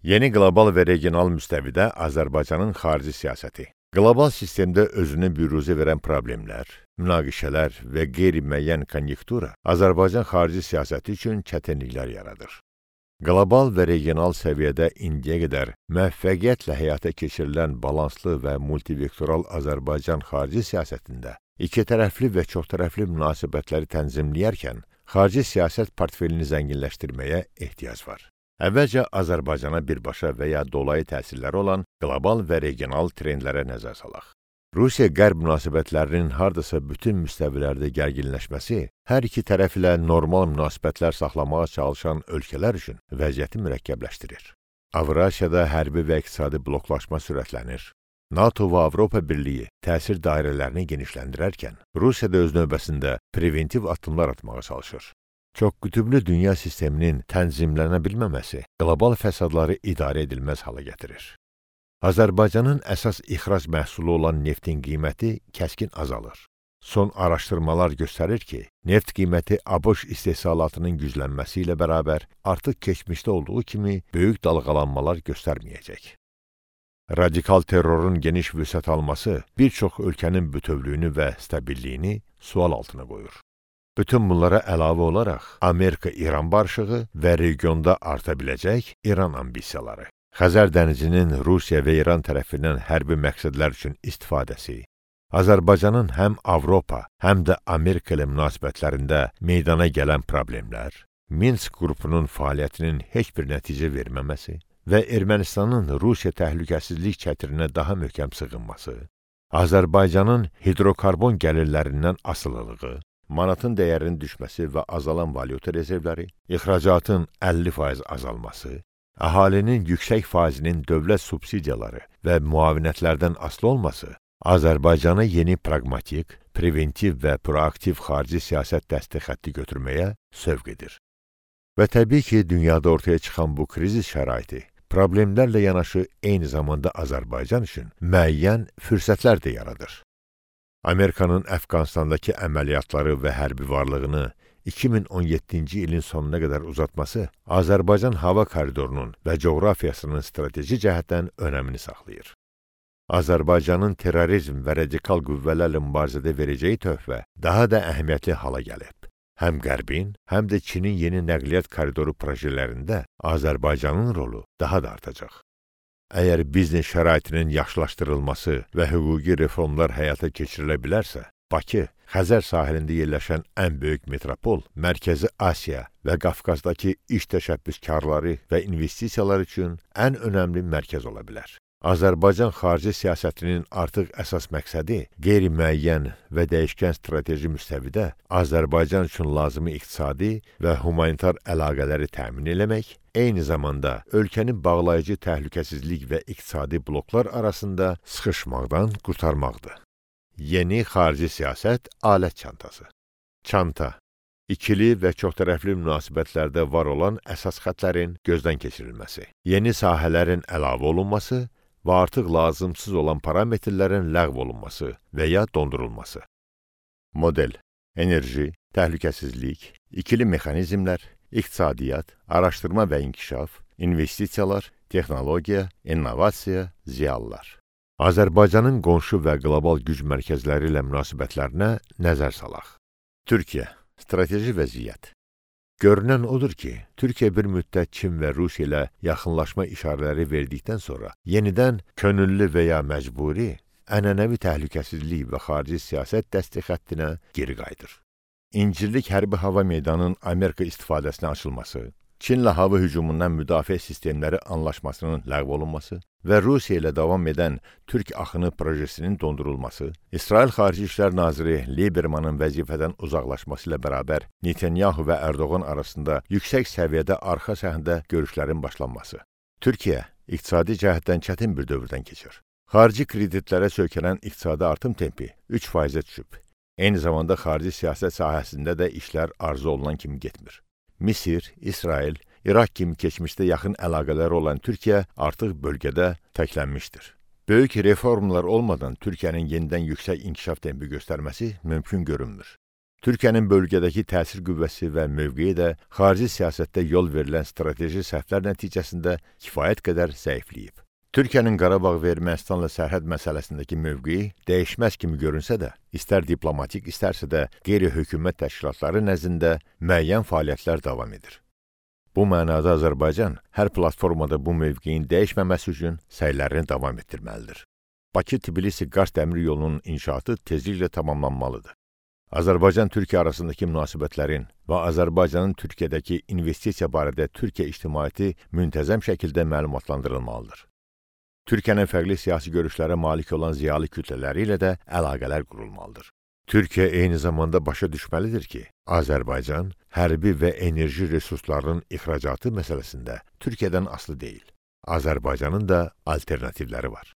Yeni qlobal və regional müstəvidə Azərbaycanın xarici siyasəti. Qlobal sistemdə özünü büruzə verən problemlər, münaqişələr və qeyri-müəyyən konjunktura Azərbaycan xarici siyasəti üçün çətinliklər yaradır. Qlobal və regional səviyyədə indiyə qədər müvəffəqiyyətlə həyata keçirilən balanslı və multivektoral Azərbaycan xarici siyasətində ikitərəfli və çoxtərəfli münasibətləri tənzimləyərkən xarici siyasət portfelini zənginləşdirməyə ehtiyac var. Əvvəlcə Azərbaycana birbaşa və ya dolayı təsirləri olan qlobal və regional trendlərə nəzər salaq. Rusiya-Qərb münasibətlərinin hardasa bütün müstəvilərdə gərginləşməsi hər iki tərəf ilə normal münasibətlər saxlamağa çalışan ölkələr üçün vəziyyəti mürəkkəbləşdirir. Avrasiyada hərbi və iqtisadi bloklaşma sürətlənir. NATO və Avropa Birliyi təsir dairələrini genişləndirərkən, Rusiya da öz növbəsində preventiv addımlar atmağa çalışır. Çoxqütüblü dünya sisteminin tənzimlənə bilməməsi qlobal fəsadları idarə edilməz hala gətirir. Azərbaycanın əsas ixrac məhsulu olan neftin qiyməti kəskin azalır. Son araşdırmalar göstərir ki, neft qiyməti ABŞ istehsalatının güclənməsi ilə bərabər artıq keçmişdə olduğu kimi böyük dalğalanmalar göstərməyəcək. Radikal terrorun geniş vüsət alması bir çox ölkənin bütövlüyünü və stabilliyini sual altına qoyur. Bütün bunlara əlavə olaraq Amerika-İran barışığı və regionda arta biləcək İran ambisiyaları, Xəzər dənizinin Rusiya və İran tərəfindən hərbi məqsədlər üçün istifadəsi, Azərbaycanın həm Avropa, həm də Amerika ilə münasibətlərində meydana gələn problemlər, Minsk qrupunun fəaliyyətinin heç bir nəticə verməməsi və Ermənistanın Rusiya təhlükəsizlik çətirinə daha möhkəm sığınması, Azərbaycanın hidrokarbon gəlirlərindən asılılığı, manatın dəyərinin düşməsi və azalan valyuta rezervləri, ixracatın 50% azalması, əhalinin yüksək faizinin dövlət subsidiyaları və müavinətlərdən asılı olması Azərbaycana yeni praqmatik, preventiv və proaktiv xarici siyasət dəstək xətti götürməyə sövq edir. Və təbii ki, dünyada ortaya çıxan bu krizis şəraiti problemlərlə yanaşı eyni zamanda Azərbaycan üçün müəyyən fürsətlər də yaradır. Amerikanın Əfqanistandakı əməliyyatları və hərbi varlığını 2017-ci ilin sonuna qədər uzatması Azərbaycan hava koridorunun və coğrafiyasının strateji cəhətdən önəmini saxlayır. Azərbaycanın terrorizm və radikal qüvvələrlə mübarizədə verəcəyi töhfə daha da əhəmiyyətli hala gəlib. Həm Qərbin, həm də Çinin yeni nəqliyyat koridoru projelərində Azərbaycanın rolu daha da artacaq. Əgər biznes şəraitinin yaxşılaşdırılması və hüquqi reformlar həyata keçirilə bilərsə, Bakı, Xəzər sahilində yerləşən ən böyük metropol, Mərkəzi Asiya və Qafqazdakı iş təşəbbüskarları və investisiyalar üçün ən önəmli mərkəz ola bilər. Azərbaycan xarici siyasətinin artıq əsas məqsədi qeyri-müəyyən və dəyişkən strateji müstəvidə Azərbaycan üçün lazımi iqtisadi və humanitar əlaqələri təmin eləmək, eyni zamanda ölkəni bağlayıcı təhlükəsizlik və iqtisadi bloklar arasında sıxışmaqdan qurtarmaqdır. Yeni xarici siyasət alət çantası. Çanta, ikili və çoxtərəfli münasibətlərdə var olan əsas xəttlərin gözdən keçirilməsi, yeni sahələrin əlavə olunması və artıq lazımsız olan parametrlərin ləğv olunması və ya dondurulması. Model, enerji, təhlükəsizlik, ikili mexanizmlər, iqtisadiyyat, araşdırma və inkişaf, investisiyalar, texnologiya, innovasiya, ziyalılar. Azərbaycanın qonşu və qlobal güc mərkəzləri ilə münasibətlərinə nəzər salaq. Türkiyə, strateji vəziyyət. Görünən odur ki, Türkiyə bir müddət Çin və Rusiya ilə yaxınlaşma işarələri verdikdən sonra yenidən könüllü və ya məcburi, ənənəvi təhlükəsizlik və xarici siyasət dəstək xəttinə geri qayıdır. İncirlik hərbi hava meydanının Amerika istifadəsinə açılması, Çinlə hava hücumundan müdafiə sistemləri anlaşmasının ləğv olunması və Rusiya ilə davam edən Türk axını projesinin dondurulması, İsrail Xarici İşlər Naziri Liebermanın vəzifədən uzaqlaşması ilə bərabər Netanyahu və Erdoğan arasında yüksək səviyyədə arxa səhnədə görüşlərin başlanması. Türkiyə iqtisadi cəhətdən çətin bir dövrdən keçir. Xarici kreditlərə söykənən iqtisadi artım tempi 3%-ə düşüb. Eyni zamanda xarici siyasət sahəsində də işlər arzu olunan kimi getmir. Misir, İsrail, İraq kimi keçmişdə yaxın əlaqələri olan Türkiyə artıq bölgədə təklənmişdir. Böyük reformlar olmadan Türkiyənin yenidən yüksək inkişaf tempi göstərməsi mümkün görünmür. Türkiyənin bölgədəki təsir qüvvəsi və mövqeyi də xarici siyasətdə yol verilən strateji səhvlər nəticəsində kifayət qədər zəifləyib. Türkiyənin Qarabağ və Ermənistanla sərhəd məsələsindəki mövqeyi dəyişməz kimi görünsə də, istər diplomatik, istərsə də qeyri-hökumət təşkilatları nəzdində müəyyən fəaliyyətlər davam edir. Bu mənada Azərbaycan hər platformada bu mövqeyin dəyişməməsi üçün səylərini davam etdirməlidir. Bakı-Tbilisi-Qars dəmir yolunun inşaatı tezliklə tamamlanmalıdır. Azərbaycan-Türkiyə arasındakı münasibətlərin və Azərbaycanın Türkiyədəki investisiya barədə Türkiyə ictimaiyyəti müntəzəm şəkildə məlumatlandırılmalıdır. Türkiyənin fərqli siyasi görüşlərə malik olan ziyalı kütlələri ilə də əlaqələr qurulmalıdır. Türkiyə eyni zamanda başa düşməlidir ki, Azərbaycan hərbi və enerji resurslarının ixracatı məsələsində Türkiyədən asılı deyil. Azərbaycanın da alternativləri var.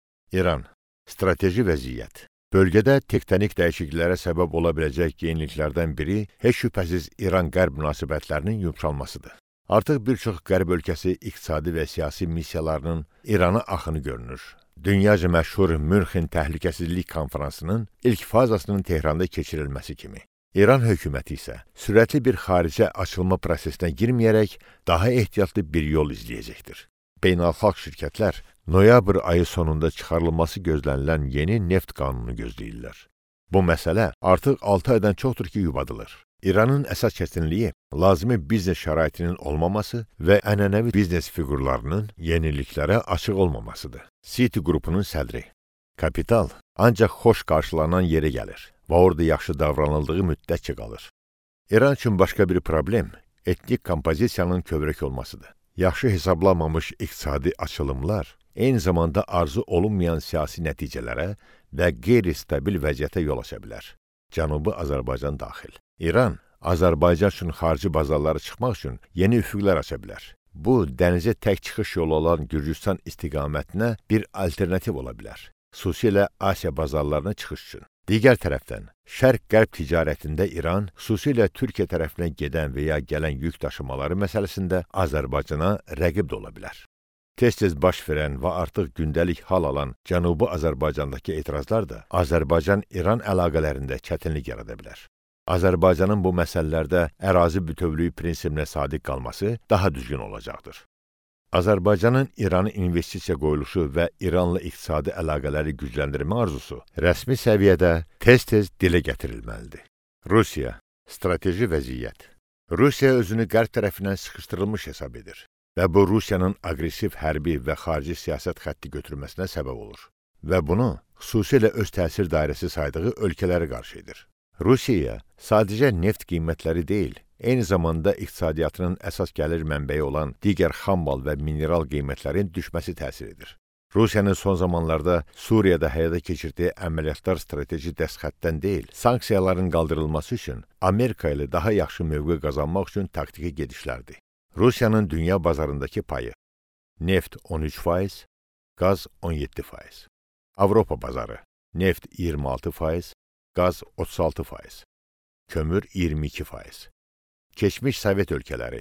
İran, strateji vəziyyət. Bölgədə tektonik dəyişikliklərə səbəb ola biləcək yeniliklərdən biri heç şübhəsiz İran-Qərb münasibətlərinin yumşalmasıdır. Artıq bir çox Qərb ölkəsi iqtisadi və siyasi missiyalarının İrana axını görünür. Dünyaca məşhur Münxen Təhlükəsizlik Konfransının ilk fazasının Tehranda keçirilməsi kimi. İran hökuməti isə sürətli bir xaricə açılma prosesinə girməyərək daha ehtiyatlı bir yol izləyəcəkdir. Beynəlxalq şirkətlər noyabr ayı sonunda çıxarılması gözlənilən yeni neft qanunu gözləyirlər. Bu məsələ artıq 6 aydan çoxdur ki, yubadılır. İranın əsas çətinliyi lazımi biznes şəraitinin olmaması və ənənəvi biznes fiqurlarının yeniliklərə açıq olmamasıdır. Citi qrupunun sədri. Kapital ancaq xoş qarşılanan yerə gəlir və orada yaxşı davranıldığı müddətcə qalır. İran üçün başqa bir problem etnik kompozisiyanın kövrək olmasıdır. Yaxşı hesablanmamış iqtisadi açılımlar eyni zamanda arzu olunmayan siyasi nəticələrə və qeyri-stabil vəziyyətə yol aça bilər. Cənubi Azərbaycan daxil. İran, Azərbaycan üçün xarici bazarlara çıxmaq üçün yeni üfüqlər aça bilər. Bu, dənizə tək çıxış yolu olan Gürcüstan istiqamətinə bir alternativ ola bilər. Xüsusilə Asiya bazarlarına çıxış üçün. Digər tərəfdən, Şərq-Qərb ticarətində İran, xüsusilə Türkiyə tərəfinə gedən və ya gələn yük daşımaları məsələsində Azərbaycana rəqib də ola bilər. Tez-tez baş verən və artıq gündəlik hal alan Cənubi Azərbaycandakı etirazlar da Azərbaycan-İran əlaqələrində çətinlik yarada bilər. Azərbaycanın bu məsələlərdə ərazi bütövlüyü prinsipinə sadiq qalması daha düzgün olacaqdır. Azərbaycanın İranı investisiya qoyuluşu və İranla iqtisadi əlaqələri gücləndirmə arzusu rəsmi səviyyədə tez-tez dilə gətirilməlidir. Rusiya, strateji vəziyyət. Rusiya özünü qərb tərəfindən sıxışdırılmış hesab edir və bu Rusiyanın aqressiv hərbi və xarici siyasət xətti götürməsinə səbəb olur və bunu xüsusilə öz təsir dairəsi saydığı ölkələrə qarşı edir. Rusiyaya sadəcə neft qiymətləri deyil, eyni zamanda iqtisadiyyatının əsas gəlir mənbəyi olan digər xammal və mineral qiymətlərin düşməsi təsir edir. Rusiyanın son zamanlarda Suriyada həyata keçirdiyi əməliyyatlar strateji dəstxətdən deyil, sanksiyaların qaldırılması üçün Amerika ilə daha yaxşı mövqe qazanmaq üçün taktiki gedişlərdir. Rusiyanın dünya bazarındakı payı: neft 13%, qaz 17%. Avropa bazarı: neft 26%, qaz 36%, kömür 22%. Keçmiş Sovet ölkələri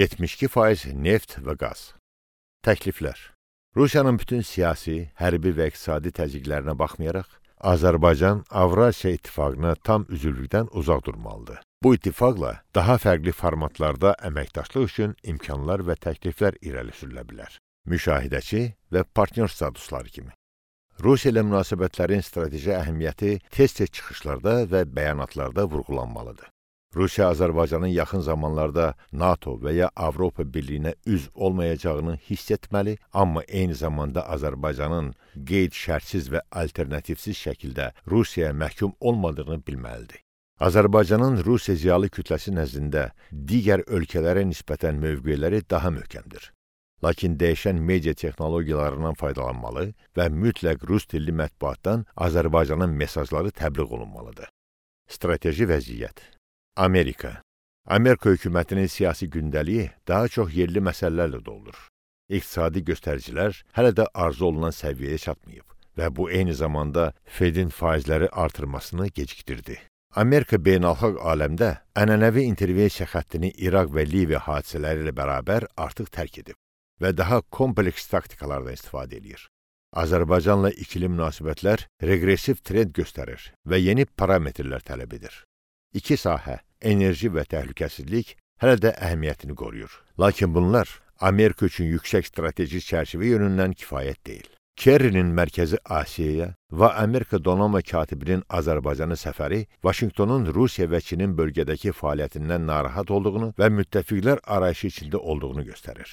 72% neft və qaz. Təkliflər. Rusiyanın bütün siyasi, hərbi və iqtisadi təzyiqlərinə baxmayaraq, Azərbaycan Avrasiya İttifaqına tam üzvlükdən uzaq durmalıdır. Bu ittifaqla daha fərqli formatlarda əməkdaşlıq üçün imkanlar və təkliflər irəli sürülə bilər. Müşahidəçi və partnyor statusları kimi. Rusiya ilə münasibətlərin strateji əhəmiyyəti tez-tez çıxışlarda və bəyanatlarda vurğulanmalıdır. Rusiya Azərbaycanın yaxın zamanlarda NATO və ya Avropa Birliyinə üzv olmayacağını hiss etməli, amma eyni zamanda Azərbaycanın qeyd-şərtsiz və alternativsiz şəkildə Rusiyaya məhkum olmadığını bilməlidir. Azərbaycanın Rusiya ziyalı kütləsi nəzdində digər ölkələrə nisbətən mövqeləri daha möhkəmdir. Lakin dəyişən media texnologiyalarından faydalanmalı və mütləq rus dilli mətbuatdan Azərbaycanın mesajları təbliğ olunmalıdır. Strateji vəziyyət. Amerika. Amerika hökumətinin siyasi gündəliyi daha çox yerli məsələlərlə doldur. İqtisadi göstəricilər hələ də arzu olunan səviyyəyə çatmayıb və bu eyni zamanda Fedin faizləri artırmasını gecikdirdi. Amerika beynəlxalq aləmdə ənənəvi intervensiya xəttini İraq və Liviya hadisələri ilə bərabər artıq tərk edib və daha kompleks taktikalardan istifadə edir. Azərbaycanla ikili münasibətlər regressiv trend göstərir və yeni parametrlər tələb edir. İki sahə, enerji və təhlükəsizlik hələ də əhəmiyyətini qoruyur. Lakin bunlar Amerika üçün yüksək strateji çərçivə yönündən kifayət deyil. Kerrinin Mərkəzi Asiyaya və Amerika donanma katibinin Azərbaycana səfəri Vaşinqtonun Rusiya və Çinin bölgədəki fəaliyyətindən narahat olduğunu və müttəfiqlər arayışı içində olduğunu göstərir.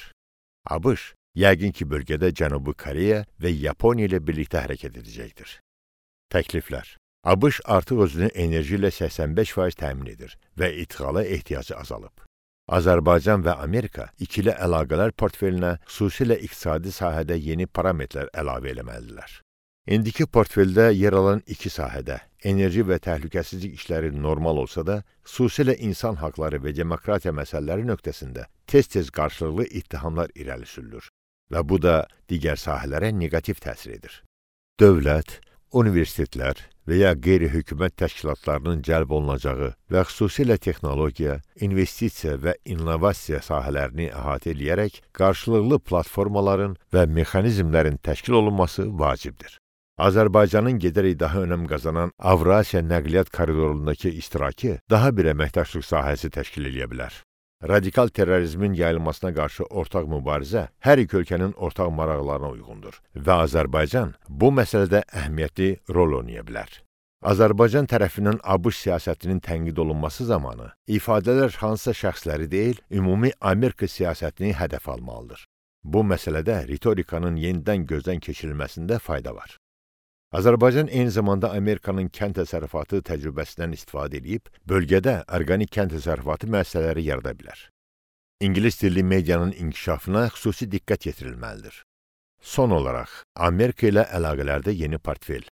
ABŞ yəqin ki, bölgədə Cənubi Koreya və Yaponiya ilə birlikdə hərəkət edəcəkdir. Təkliflər. ABŞ artıq özünü enerji ilə 85% təmin edir və idxala ehtiyacı azalıb. Azərbaycan və Amerika ikili əlaqələr portfelinə xüsusilə iqtisadi sahədə yeni parametrlər əlavə eləməlidirlər. İndiki portfeldə yer alan iki sahədə enerji və təhlükəsizlik işləri normal olsa da, xüsusilə insan haqları və demokratiya məsələləri nöqtəsində tez-tez qarşılıqlı ittihamlar irəli sürülür və bu da digər sahələrə neqativ təsir edir. Dövlət, universitetlər və ya qeyri-hökumət təşkilatlarının cəlb olunacağı və xüsusilə texnologiya, investisiya və innovasiya sahələrini əhatə edərək qarşılıqlı platformaların və mexanizmlərin təşkil olunması vacibdir. Azərbaycanın gedərək daha önəm qazanan Avrasiya nəqliyyat koridorundakı iştirakı daha bir əməkdaşlıq sahəsi təşkil edə bilər. Radikal terrorizmin yayılmasına qarşı ortaq mübarizə hər iki ölkənin ortaq maraqlarına uyğundur və Azərbaycan bu məsələdə əhəmiyyətli rol oynaya bilər. Azərbaycan tərəfindən ABŞ siyasətinin tənqid olunması zamanı ifadələr hansısa şəxsləri deyil, ümumi Amerika siyasətini hədəf almalıdır. Bu məsələdə ritorikanın yenidən gözdən keçirilməsində fayda var. Azərbaycan eyni zamanda Amerikanın kənd təsərrüfatı təcrübəsindən istifadə edib, bölgədə orqanik kənd təsərrüfatı müəssisələri yarada bilər. İngilis dilli medianın inkişafına xüsusi diqqət yetirilməlidir. Son olaraq, Amerika ilə əlaqələrdə yeni portfel,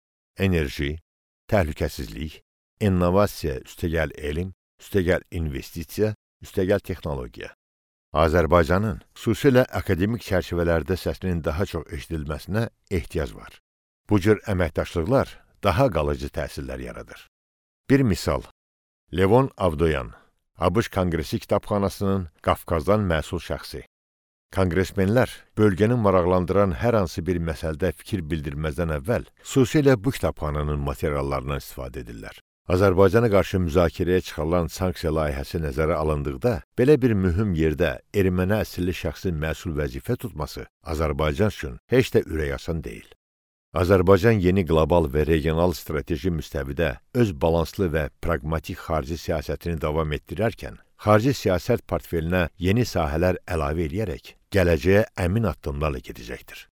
enerji, təhlükəsizlik, innovasiya, üstəgəl elm, üstəgəl investisiya, üstəgəl texnologiya. Azərbaycanın xüsusilə akademik çərçivələrdə səsinin daha çox eşidilməsinə ehtiyac var. Bu cür əməkdaşlıqlar daha qalıcı təsirlər yaradır. Bir misal, Levon Avdoyan, ABŞ Konqresi Kitabxanasının Qafqazdan məsul şəxsi. Konqresmenlər bölgəni maraqlandıran hər hansı bir məsələdə fikir bildirməzdən əvvəl xüsusilə bu kitabxananın materiallarından istifadə edirlər. Azərbaycana qarşı müzakirəyə çıxarılan sanksiya layihəsi nəzərə alındıqda, belə bir mühüm yerdə erməni əsilli şəxsin məsul vəzifə tutması Azərbaycan üçün heç də ürəkaçan deyil. Azərbaycan yeni qlobal və regional strateji müstəvidə öz balanslı və praqmatik xarici siyasətini davam etdirərkən, xarici siyasət portfelinə yeni sahələr əlavə edərək gələcəyə əmin addımlarla gedəcəkdir.